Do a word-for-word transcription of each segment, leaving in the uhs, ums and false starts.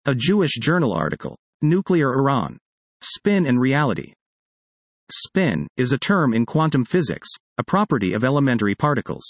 A Jewish journal article. Nuclear Iran. Spin and reality. Spin is a term in quantum physics, a property of elementary particles.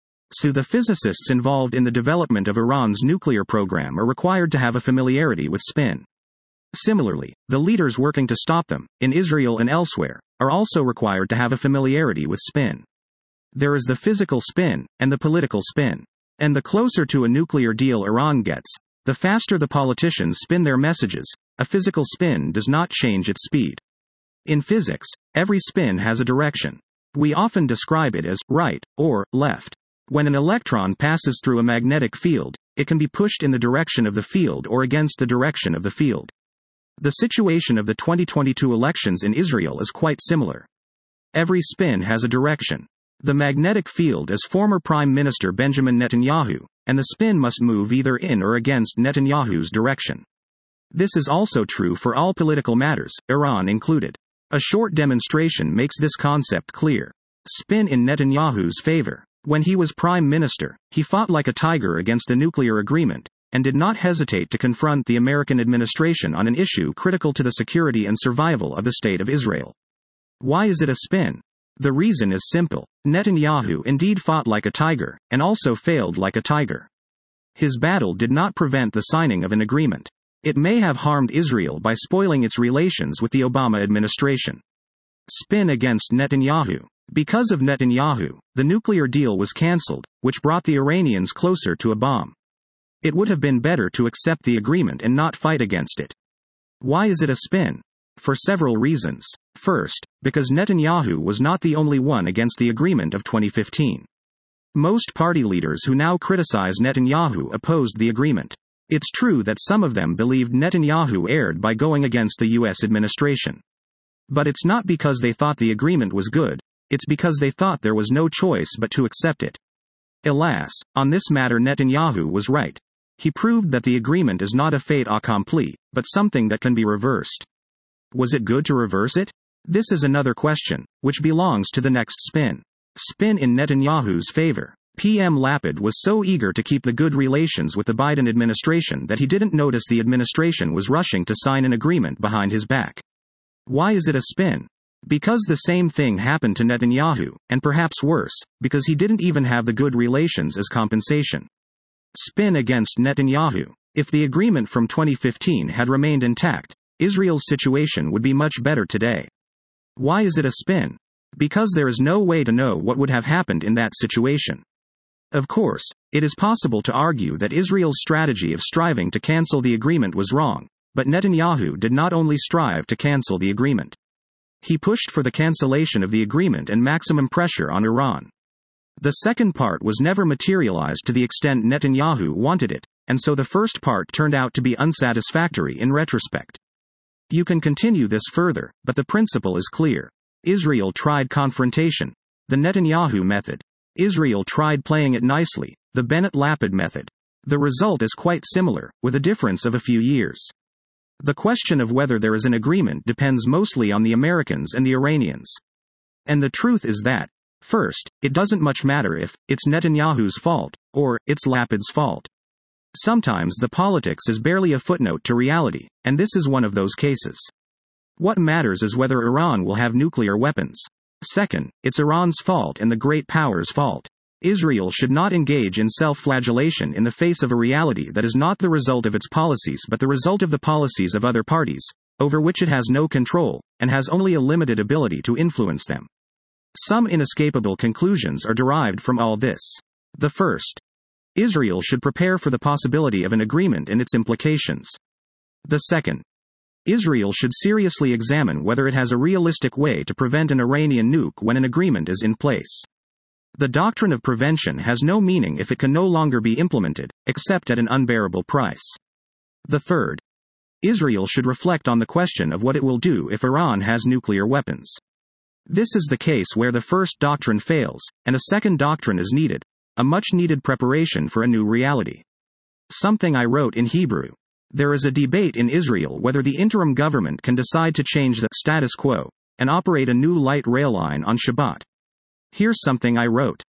So the physicists involved in the development of Iran's nuclear program are required to have a familiarity with spin. Similarly, the leaders working to stop them, in Israel and elsewhere, are also required to have a familiarity with spin. There is the physical spin, and the political spin. And the closer to a nuclear deal Iran gets, the faster the politicians spin their messages. A physical spin does not change its speed. In physics, every spin has a direction. We often describe it as right or left. When an electron passes through a magnetic field, it can be pushed in the direction of the field or against the direction of the field. The situation of the twenty twenty-two elections in Israel is quite similar. Every spin has a direction. The magnetic field is former Prime Minister Benjamin Netanyahu, and the spin must move either in or against Netanyahu's direction. This is also true for all political matters, Iran included. A short demonstration makes this concept clear. Spin in Netanyahu's favor. When he was Prime Minister, he fought like a tiger against a nuclear agreement, and did not hesitate to confront the American administration on an issue critical to the security and survival of the State of Israel. Why is it a spin? The reason is simple. Netanyahu indeed fought like a tiger, and also failed like a tiger. His battle did not prevent the signing of an agreement. It may have harmed Israel by spoiling its relations with the Obama administration. Spin against Netanyahu. Because of Netanyahu, the nuclear deal was cancelled, which brought the Iranians closer to a bomb. It would have been better to accept the agreement and not fight against it. Why is it a spin? For several reasons. First, because Netanyahu was not the only one against the agreement of twenty fifteen. Most party leaders who now criticize Netanyahu opposed the agreement. It's true that some of them believed Netanyahu erred by going against the U S administration. But it's not because they thought the agreement was good, it's because they thought there was no choice but to accept it. Alas, on this matter Netanyahu was right. He proved that the agreement is not a fait accompli, but something that can be reversed. Was it good to reverse it? This is another question, which belongs to the next spin. Spin in Netanyahu's favor. P M Lapid was so eager to keep the good relations with the Biden administration that he didn't notice the administration was rushing to sign an agreement behind his back. Why is it a spin? Because the same thing happened to Netanyahu, and perhaps worse, because he didn't even have the good relations as compensation. Spin against Netanyahu. If the agreement from twenty fifteen had remained intact, Israel's situation would be much better today. Why is it a spin? Because there is no way to know what would have happened in that situation. Of course, it is possible to argue that Israel's strategy of striving to cancel the agreement was wrong, but Netanyahu did not only strive to cancel the agreement. He pushed for the cancellation of the agreement and maximum pressure on Iran. The second part was never materialized to the extent Netanyahu wanted it, and so the first part turned out to be unsatisfactory in retrospect. You can continue this further, but the principle is clear. Israel tried confrontation, the Netanyahu method. Israel tried playing it nicely, the Bennett-Lapid method. The result is quite similar, with a difference of a few years. The question of whether there is an agreement depends mostly on the Americans and the Iranians. And the truth is that, first, it doesn't much matter if it's Netanyahu's fault, or it's Lapid's fault. Sometimes the politics is barely a footnote to reality, and this is one of those cases. What matters is whether Iran will have nuclear weapons. Second, it's Iran's fault and the great powers' fault. Israel should not engage in self-flagellation in the face of a reality that is not the result of its policies but the result of the policies of other parties, over which it has no control, and has only a limited ability to influence them. Some inescapable conclusions are derived from all this. The first. Israel should prepare for the possibility of an agreement and its implications. The second. Israel should seriously examine whether it has a realistic way to prevent an Iranian nuke when an agreement is in place. The doctrine of prevention has no meaning if it can no longer be implemented, except at an unbearable price. The third. Israel should reflect on the question of what it will do if Iran has nuclear weapons. This is the case where the first doctrine fails, and a second doctrine is needed, a much-needed preparation for a new reality. Something I wrote in Hebrew. There is a debate in Israel whether the interim government can decide to change the status quo and operate a new light rail line on Shabbat. Here's something I wrote.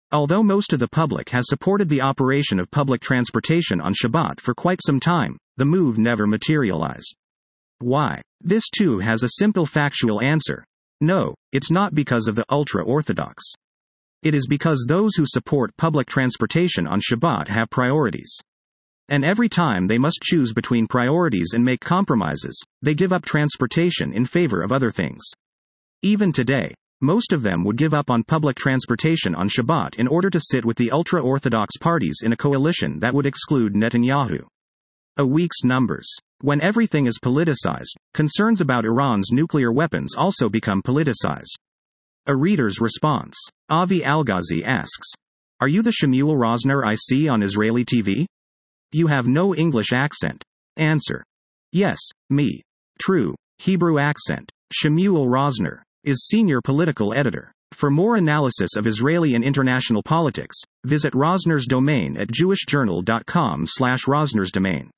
Although most of the public has supported the operation of public transportation on Shabbat for quite some time, the move never materialized. Why? This too has a simple factual answer. No, it's not because of the ultra-Orthodox. It is because those who support public transportation on Shabbat have priorities. And every time they must choose between priorities and make compromises, they give up transportation in favor of other things. Even today, most of them would give up on public transportation on Shabbat in order to sit with the ultra-Orthodox parties in a coalition that would exclude Netanyahu. A week's numbers. When everything is politicized, concerns about Iran's nuclear weapons also become politicized. A reader's response. Avi Alghazi asks, "Are you the Shmuel Rosner I see on Israeli T V? You have no English accent." Answer. Yes, me. True, Hebrew accent. Shmuel Rosner is senior political editor. For more analysis of Israeli and international politics, visit Rosner's domain at jewish journal dot com slash Rosner's domain.